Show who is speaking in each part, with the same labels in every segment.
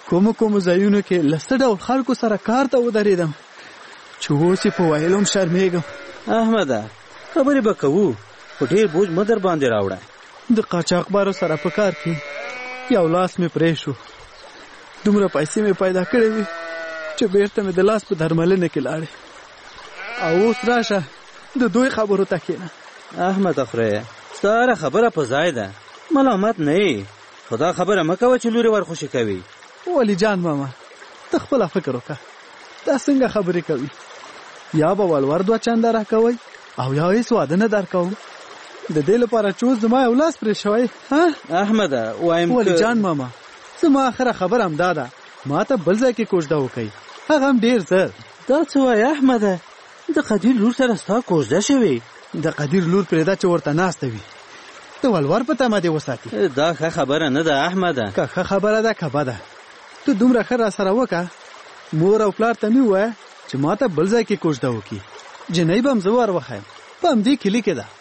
Speaker 1: کوم ځایونو کې لسته ډول خلکو سره کار ته ودرېدم چې اوس په ویلو هم شرمېږم.
Speaker 2: احمده خبرې به کوو خو ډېر بوج مه در باندې راوړه.
Speaker 1: د قاچاقبارو سره په کار کې یو لاس مې پرې شو. دومره پیسې مې پیدا کړې وي چې بیرته مې د لاس په درملنه کې لاړې. او اوس راشه د دوی خبرو ته کښېنه.
Speaker 2: احمد خره ستا خبره په ځای ده، ملامت نه یې، خو دا خبره مه کوه چې لورې ورخوشي کوي.
Speaker 1: ولی جان ماما ته خپله فکر وکړه، دا څنګه خبرې کوي؟ یا به ولور 2 چنده راکوئ او یا هېڅ واده نه درکوم. د دې لپاره چې اوس زما یو لاس پرې شوی.
Speaker 2: احمده وایم
Speaker 1: ولی جان ماما زما آخره خبره همدا ده، ما ته بل ځای کې کوژده وکئ، هغه هم ډېر زر.
Speaker 2: دا څه وایې احمده؟ د قدیر لور سره ستا کوژده شوې؟
Speaker 1: د قدیر لور پرېږده چې ورته ناسته وي، د ولور په تمه دې وساتي.
Speaker 2: دا ښه خبره نه ده احمده.
Speaker 1: که ښه خبره ده که بده، ته دومره ښه را سره وکړه. مور او پلار ته مې ووایه چې ما ته بل ځای کې کوژده وکړي، جنۍ به هم زه ور وښیم، په همدې کلي کې ده.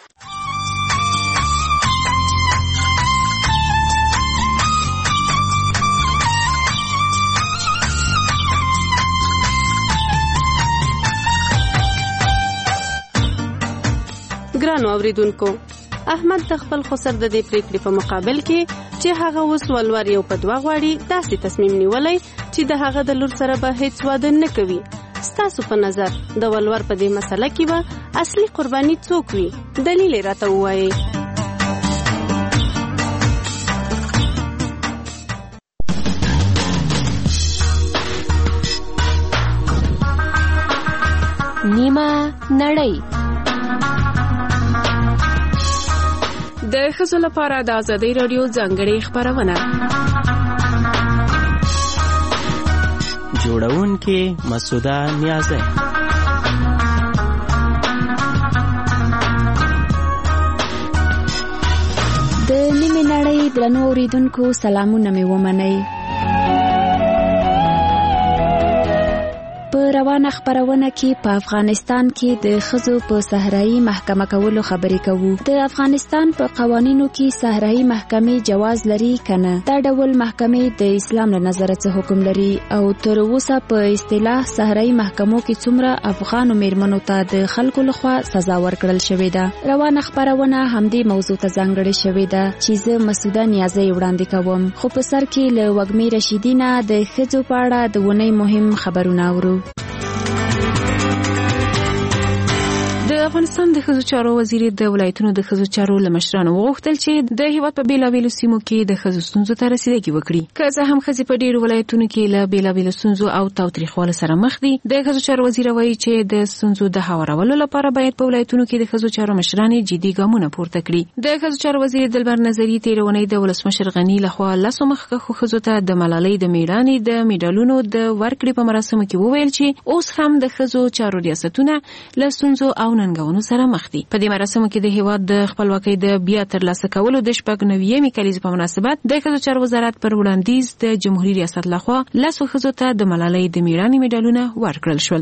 Speaker 3: ګرانو اوریدونکو، احمد د خپل خسر د دې پریکړې په مقابل کې چې هغه اوس ولور یو په 2 غواړي داسې تصمیم نیولی چې د هغه د لور سره به هیڅ واده نه کوي. ستاسو په نظر د ولور په دې مسله کې به اصلي قرباني څوک وي؟ دلیل یې راته ووایئ.
Speaker 4: نیمه نړۍ
Speaker 5: د ښځو لپاره د ازادۍ راډیو ځانګړې خپرونه.
Speaker 6: جوړونکې مسعوده نیازی.
Speaker 4: د نیمه نړۍ درنو اوریدونکو سلامونه مې ومنئ. په روانه خبرونه کې په افغانستان کې د ښځو په صحرایي محکمه کولو خبرې کوو. د افغانستان په قوانینو کې صحرایي محکمې جواز لري کنه؟ دا ډول محکمې د اسلام له نظره څه حکم لري او تر اوسه په اصطلاح صحرایي محکمو کې څومره افغانو میرمنو ته د خلکو لخوا سزا ورکړل شوې ده؟ روانه خبرونه همدې موضوع ته ځانګړې شوې ده چې زه مسعوده نیازی وړاندې کوم. خو په سر کې له وږمې رشیدي نه د ښځو په اړه د اونۍ مهم خبرونه اورو.
Speaker 5: د افغانستان د ښځو چارو وزیر د ولایتونو د ښځو چارو له مشرانو وغوښتل چې د هیواد په بیلابیلو سیمو کې د ښځو ستونزو ته رسیدګي وکړي. که څه هم ښځې په ډیرو ولایتونو کې له بیلابیلو ستونزو او تاوتریخوالي سره مخ دي، د ښځو چارو وزیر وایي چې د ستونزو د هوارولو لپاره باید په ولایتونو کې د ښځو چارو مشران جدي ګامونه پورته کړي. د ښځو چارو وزیر دلبر نظری تېره اونۍ د ولسمشر غني لخوا 10 مخکښو ښځو ته د ملالۍ د میړانې د میډالونو د ورکړې په مراسمو کې وویل چې اوس هم د ښځو چارو ریاستونه له ستونزو او ننګونو سره مخ دي. په دې مراسمو کې د هیواد د خپلواکۍ د بیا ترلاسه کولو د 90مې کلیزې په مناسبت د ښځو چارو وزارت پر وړاندیز د جمهوریت ریاست لخوا 10 ښځو ته د ملالۍ د میړانې میډالونه ورکړل شول.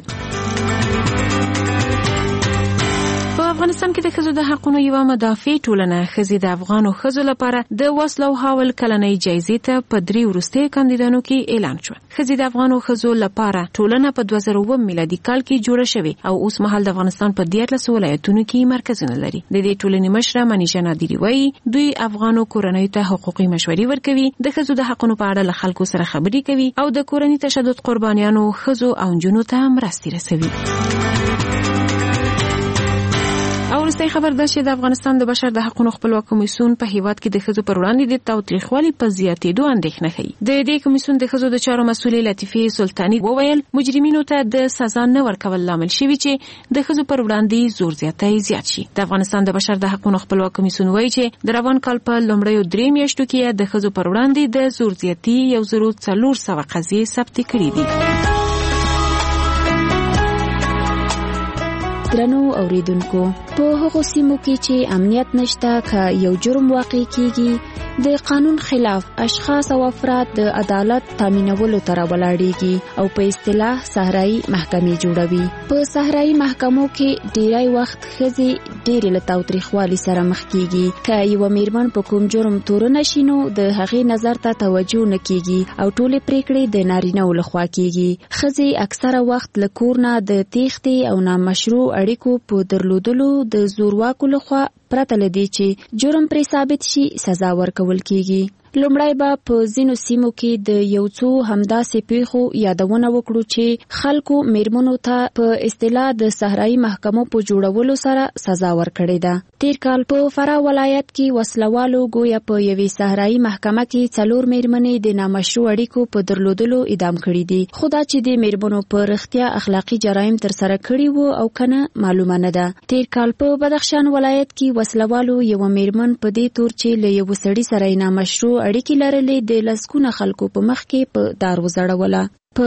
Speaker 5: افغانستان کې د ښځو د حقونو یوه مدافع ټولنه ښځې د افغانو ښځو لپاره د وسلو حاول کلنۍ جایزې ته په 3 وروستیو کاندیدانو کې اعلان شو. ښځې د افغانو ښځو لپاره ټولنه په 2009 میلادي کال کې جوړه شوې او اوس مهال د افغانستان په 13 ولایتونو کې مرکزونه لري. د دې ټولنې مشره منیژه نادری وایي دوی افغانو کورنیو ته حقوقي مشورې ورکوي، د ښځو د حقونو په اړه له خلکو سره خبرې کوي او د کورني تشدد قربانیانو ښځو او نجونو ته مرستې رسوي. وروستی خبر ده چې د افغانستان د بشر د حقونو خپلواک کمیسیون په هیواد کې د ښځو پر وړاندې د تاوتریخوالي په زیاتېدو اندېښنه ښیي. د دې کمیسیون د ښځو د چارو مسؤلې لطیفې سلطاني وویل مجرمینو ته د سزا نه ورکول لامل شوي چې د ښځو پر وړاندې زور زیاتی زیات شي. د افغانستان د بشر د حقونو خپلواک کمیسیون وایي چې د روان کال په لومړیو 3 میاشتو کې د ښځو پر وړاندې د زور زیاتي 1400 قضیې ثبت کړي دي.
Speaker 4: درنو اوریدونکو، په هغو سیمو کې چې امنیت نشته که یو جرم واقع کیږي د قانون خلاف اشخاص او افراد د عدالت تامینولو تر ولاړیږي او په اصطلاح صحرایي محکمې جوړوي. په صحرایي محکمو کې ډیری وخت ښځې ډېرې له تاوتریخوالي سره مخ کیږي. که یوه میرمن په کوم جرم تورنه شي نو د هغې نظر ته توجه نه کیږي او ټولې پریکړې د نارینه‌و لخوا کیږي. ښځې اکثره وخت له کور نه د تیښتې او نامشروع اړیکو په درلودلو د زورواکو لخوا پرته له دې چې جرم پرې ثابت شي سزا ورکول کیږي. لومړی به په ځینو سیمو کې د یو څو همداسې پیښو یادونه وکړو چې خلکو میرمنو ته په اصطلاح د صحرایي محکمو په جوړولو سره سزا ورکړې ده. تیر کال په فراه ولایت کې وسلوالو ګویا په یوې صحرایي محکمه کې 4 میرمنې د نامشروع اړیکو په درلودلو اعدام کړي دي. خو دا چې د میرمنو په رښتیا اخلاقي جرایم ترسره کړي وو او کنه معلومه نه ده. تیر کال په بدخشان ولایت کې وسلوالو یو میرمن په دې تور چې له یو سړي سره نامشروع اړیکې لرلې د لسګونه خلکو په مخ کې په دار وزړوله. په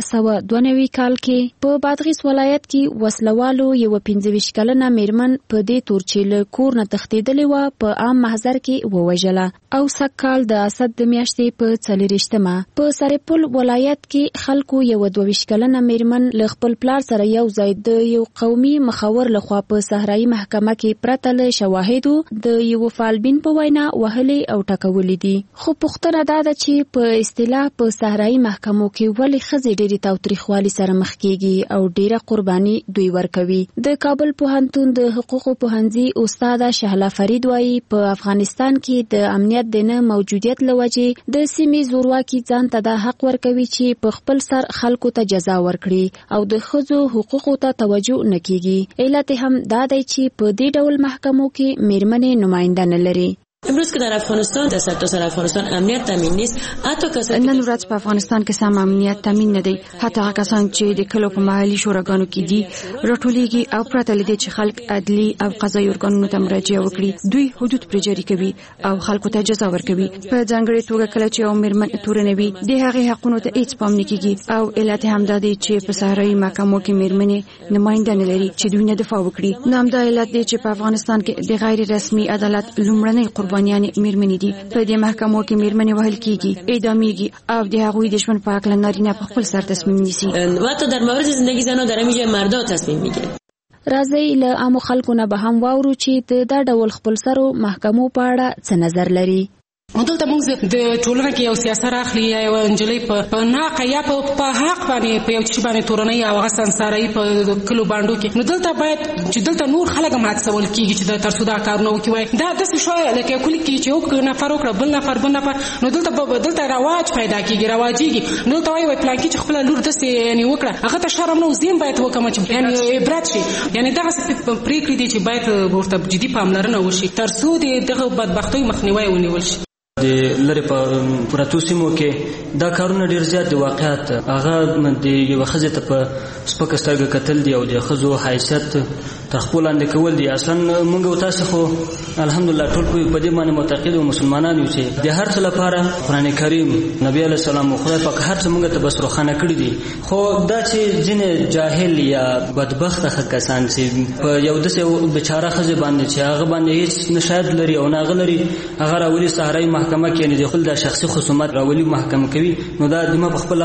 Speaker 4: 1492 کال کې په بادغیس ولایت کې وسلوالو یو 25 کلنه میرمن په دې تور چې له کور نه تښتېدلې وه په عام محضر کې ووژله. او سږ کال د اسد د میاشتې په 24مه په سرپل ولایت کې خلکو یو 22 کلنه میرمن له خپل پلار سره یو ځای د یو قومي مخور لخوا په صحرایي محکمه کې پرته له شواهدو د یو فالبین په وینا وهلې او ټکولې دي. خو پوښتنه دا ده چې په اصطلاح په صحرایي محکمو کې ولې ښځې ډېرې تاوتریخوالي سره مخ کیږي او ډېره قرباني دوی ورکوي. د کابل پوهنتون د حقوقو پوهنځي استاده شهلا فرید وایي په افغانستان کې د امنیت د نه موجودیت له وجې د سیمې زورواکي ځان ته د حق ورکوي چې په خپل سر خلکو ته جزا ورکړي او د ښځو حقوقو ته توجه نه کیږي. علت هم دا دی چې په دې ډول محکمو کې میرمنې نماینده نه لري.
Speaker 7: امروز که در افغانستان در سرتاسر افغانستان امنیت تامین نیست، حتی کسانی
Speaker 8: نن ورځ په افغانستان کې سم امنیت تامین نه دی. حتی هغه کسان چې د کلو په محلي شوراګانو کې دي راټولېږي او پرته له دې چې خلک عدلي او قضایي ارګانونو ته مراجعه وکړي دوی حدود پرې جاري کوي او خلکو ته جزا ورکوي. په ځانګړې توګه کله چې یو میرمن تورنه وي د هغې حقونو ته هیڅ پام نه کیږي او علت هم دا دی چې په صحرایي محکمو کې میرمنې نماینده نه لري چې دوی نه دفاع وکړي. نو همدا علت دی چې په افغانستان کې د غیر رسمي عدالت لومړنۍ قربانیان میرمنې دي. په دې محکمو کې میرمنې وهل کیږي، اعدامیږي او د هغوی د ژوند په اړه نارینه په خپل سر تصمیم نیسي.
Speaker 7: و حتی در مورد زندگی زنان در همینجا مردا تصمیم میگیرن.
Speaker 4: راځئ له عامو خلکو نه به هم واورو چې د دا ډول خپل سرو محکمو په اړه څه نظر لري.
Speaker 9: دلته موږ د ټولنه کې یو سیاست راخلي یا یو انجلۍ په ناقه یا په حق باندې په یو شی باندې تورنۍ او هغه سنسارۍ په کلو باندو کې، نو دلته باید چې دلته نور خلک هم هڅول کېږي چې د ترڅو دا کارونه وکړي. وایي دا داسې شوی لکه کلي کې چې یو نفر وکړه بل نفر نو دلته رواج پیدا کېږي، رواجېږي. نو دلته وایي پلانکي چې خپله لور داسې یعنې وکړه هغه ته شرم نه وزیم باید وکړم چې یعنې عبرت شي. یعنې دغسې پرېکړې دي چې باید ورته جدي پاملرنه وشي ترڅو د دغه بدبختیو مخنیوی ونیول شي.
Speaker 10: د لرې په پراتو سیمو کې دا کارونه ډېر زیات دي. واقعیت هغه د یوه ښځې ته په سپکه سترګه کتل دي او د ښځو حیثیت تر خپل لاندې کول دي. اصلا موږ او تاسو خو الحمدلله ټول په دې باندې معتقد او مسلمانان یو چې د هر څه لپاره قرآن کریم نبی علیه السلام او خدای پاک هر څه موږ ته بس روښانه کړي دي. خو دا چې ځینې جاهل یا بدبخته کسان چې په یو داسې بېچاره ښځې باندې چې هغه باندې هېڅ نه شاید لري او نه هغه لري هغه راولي صحرایي محکمه کې یعنې د خپل د شخصي خصومت راولي محکمه کوي، نو دا د ما په خپل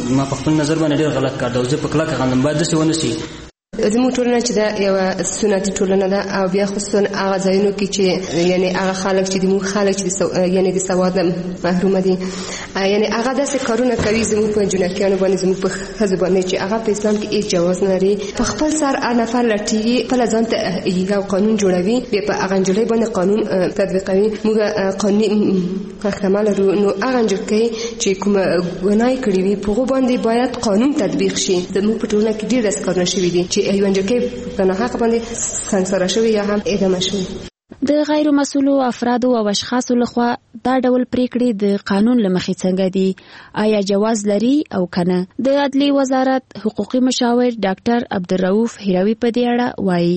Speaker 10: نظر باندې ډېر غلط کار دی او زه په کلکه غندم باید داسې ونه شي.
Speaker 11: زموږ ټولنه چې دا یوه سنتي ټولنه ده او بیا خصوصا هغه ځایونو کې چې یعنې هغه خلک چې زموږ خلک چې یعنې د سواد نه محرومه دي یعنې هغه داسې کارونه کوي زموږ په جنکیانو باندې زموږ په ښځو باندې چې هغه په اسلام کې هېڅ جواز نه لري. په خپل سر هر نفر لټېږي خپله ځان ته یو قانون جوړوي بیا په هغه نجلۍ باندې قانون تطبیقوي. موږ قانوني محکمه لرو نو هغه نجلۍ چې کومه ګناه یې کړې وي په هغو باندې باید قانون تطبیق شي. زموږ په ټولنه کې ډېر داسې کارونه شوي دي چې یو نجلۍ په ناحقه باندې سنګساره شوې یا هم اعدامه شوې.
Speaker 4: د غیر مسؤلو افرادو او اشخاصو لخوا دا ډول پریکړې د قانون له مخې څنګه دي؟ آیا جواز لري او کنه؟ د عدلي وزارت حقوقي مشاور ډاکټر عبدالرؤف هیروي په دې اړه وایي.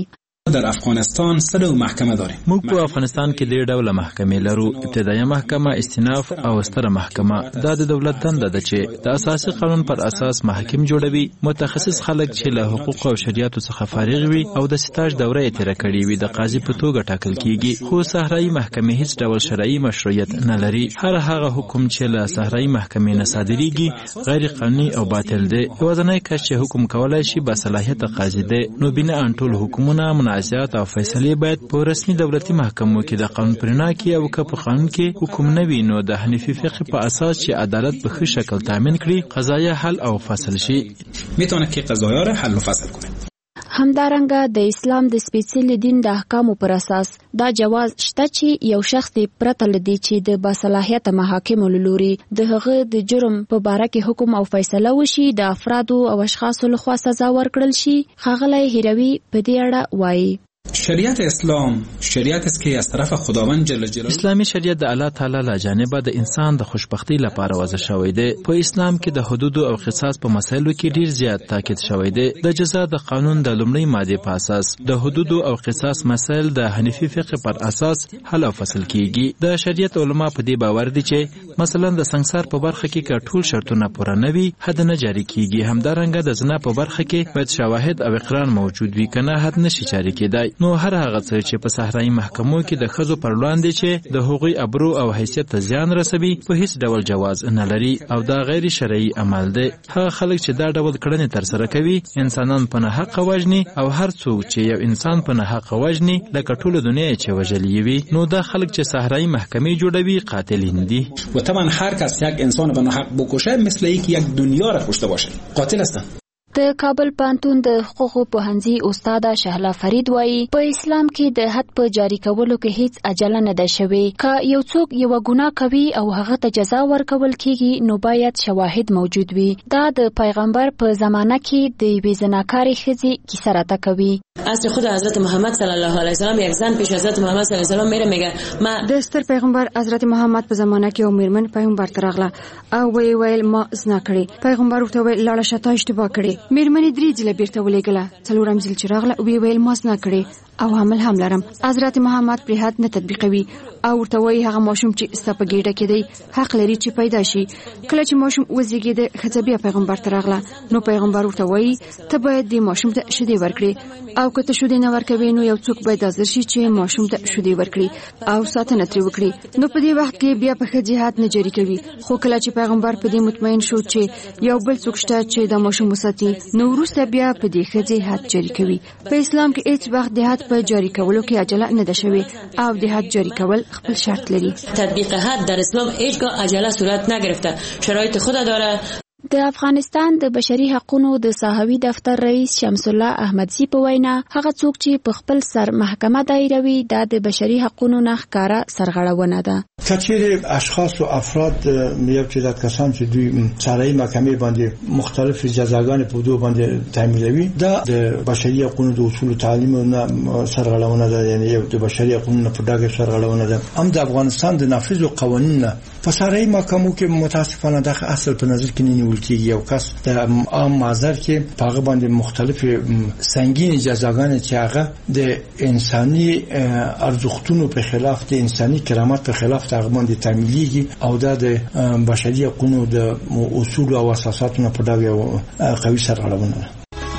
Speaker 12: در افغانستان څه ډول محکمه داریم؟
Speaker 13: موږ په افغانستان کې ډېر ډوله محکمې لرو. ابتدایي محکمه، استیناف او ستره محکمه. دا د دولت دنده ده چې د اساسي قانون پر اساس محاکم جوړوي. متخصص خلک چې له حقوق او شریعت څخه فارغ وي او د ستاج دوره یې تیره کړې وي د قاضي په توګه ټاکل کیږي. خو صحرایي محکمې هیڅ ډول شرعي مشروعیت نه لري. هر هغه حکم چې له صحرایي محکمې نه صادریږي غیر قانوني او باطل دی. یوازینی کس چې حکم کولای شي با صلاحیت قاضي دی. نو بنا ټول حکومونه، منازعات او فیصلې باید په رسمي دولتي محکمو کې د قانون پرنا کې او که په قانون کې حکم نه وي نو د حنفي فقه په اساس چې عدالت په ښه شکل تامین کړي قضایه حل او فصل شي.
Speaker 12: میتونه که قضایه را حل و فصل کنه.
Speaker 4: همدارنګه د اسلام د سپېڅلي دین د احکامو پر اساس دا جواز شته چې یو شخص پرته لدی چې د باصلاحیته محاکمو لوري د هغه د جرم په باره کې حکم او فیصله وشي د افرادو او اشخاصو لخوا سزا ورکړل شي. ښاغلی هیروي په دې اړه وایي
Speaker 12: شریعت اسلام شریعت است که از طرف خداوند جل جلاله
Speaker 13: اسلامي شریعت د الله تعالی له جانبه د انسان د خوشبختی لپاره وضع شوی دی. په اسلام کې د حدود او قصاص په مسایلو کې ډیر زیات تاکید شوی دی. د جزا د قانون د لومړی ماده په اساس د حدود او قصاص مسایل د حنفي فقه پر اساس حل او فصل کیږي. د شریعت علما په دې باور دي چې مثلا د سنگسار په برخه کې ټول شرطونه پوره نه وي حد نه جاری کیږي. همدارنګه د زنا په برخه کې باید شواهد او اقرار موجود وي کنه حد نشي جاری کېدای. نو هر هغه څه چې په صحرایي محکمو کې د ښځو پر وړاندې چې د هغوی ابرو او حیثیت ته زیان رسوي په هیڅ ډول جواز نه لري او دا غیر شرعي عمل دی. هغه خلک چې دا ډول کړنې ترسره کوي انسانان په ناحق وژني او هر څوک چې یو انسان په ناحق وژني لکه ټول دنیا چې وژلې وي نو دا خلک چې صحرایي محکمې جوړوي قاتلین دي.
Speaker 12: و طبعا هر کس یک انسان به ناحق بکشه مثل اینکه یک دنیا را کشته باشه قاتل هستن.
Speaker 4: د کابل پوهنتون د حقوقو پوهنځي استاد شهلا فرید وایي په اسلام کې د حد په جاری کولو کې هیڅ عجله نه ده شوې. که یو څوک یو ګناه کوي او هغه ته جزا ورکول کیږي نو باید شواهد موجود وي. دا د پیغمبر په زمانه کې د یوې زناکارې ښځې کیسه راته کوي.
Speaker 7: از خود حضرت محمد صلی الله علیه و سلم یک زن پیش حضرت محمد صلی الله علیه و سلم میره میگه ما
Speaker 8: د ستر پیغمبر حضرت محمد په زمانه کې او میرمن پیغمبر ترغله او ویل ما زنا کړی. پیغمبر ورته ویل لاړه شته اشتباه کړی. میرمنې درې ځله بیرته ولېګله. څلورم ځل چې راغله ویل ما زنا کړی او حمل هم لرم. حضرت محمد پر حد نه تطبیقوي او ورته وایي هغه ماشوم چې ستا په ګېډه کې دی حق لري چې پیدا شي. کله چې ماشوم وزېږېده ښځه بیا پیغمبر ته راغله نو پیغمبر ورته وایي ته باید دې ماشوم ته شیدې ورکړې او که ته شیدې نه ورکوې نو یو څوک باید حاضر شي چې ماشوم ته شیدې ورکړي او ساتنه ترې وکړي. نو په دې وخت کې بیا په ښځې حد نه جاري کوي. خو کله چې پیغمبر په دې مطمئن شو چې یو بل څوک شته چې دا ماشوم وساتي نو وروسته بیا په دې ښځې حد جاري کوي. په اسلام کې هیڅ وخت د حد په جاری کولو کې عجله نه ده شوې او د حد جاری کول خپل شرط لري.
Speaker 7: تطبیق حد در اسلام هیچگاه عجله صورت نگرفته. شرایط خود داره.
Speaker 4: د افغانستان د بشري حقوقو د ساحوي دفتر رئیس شمس الله احمدزي په وینا هغه څوک چې په خپل سر محکمه دایروي دا د بشري حقوقو نه ښکارا سرغړونه ده.
Speaker 14: کچېر اشخاص او افراد یو تعداد کسان چې دوی صحرایي محکمې باندې مختلف جزاګانې په دوه باندې تعمیلوي دا د بشري حقوقو د اصول تعلیم نه سرغړونه ده. یعنی یو د بشري حقوقو نه په ډاګه سرغړونه ده. هم د افغانستان د نافذ قوانینو په صحرایي محکمو کې متاسفانه د اصل په نظر کې نه نیول کېږي. یو کس د عام معذر کې په هغه باندې مختلف سنگین جزاګانې چې هغه د انساني ارزښتونو په خلاف د انساني کرامت په خلاف هغه باندې تعمیلېږي او دا د بشري حقوقو د اصول او اساساتو په ډول قوي سرغړونه ده.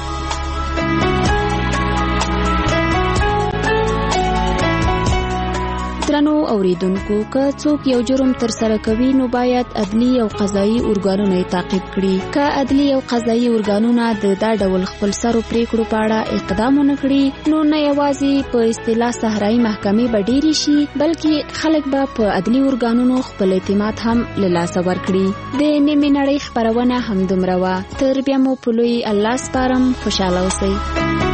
Speaker 4: درنو اوریدونکو که څوک یو جرم تر سره کوي نو باید عدلی او قضایي ارګانونه تعقیب کړي. که عدلی او قضایي ارګانونه د دا ډول خپل سرو پریکړو په اړه اقدام ونه کړي نو نه یوازې په اصطلاح صحرایي محکمې به ډېرې شي بلکې خلک به په عدلی ارګانونو خپل اعتماد هم له لاسه ورکړي. د نیمې نړۍ خپرونه همدومره وه. تر بیا مو په لوی الله سپارم. خوشحاله اوسئ.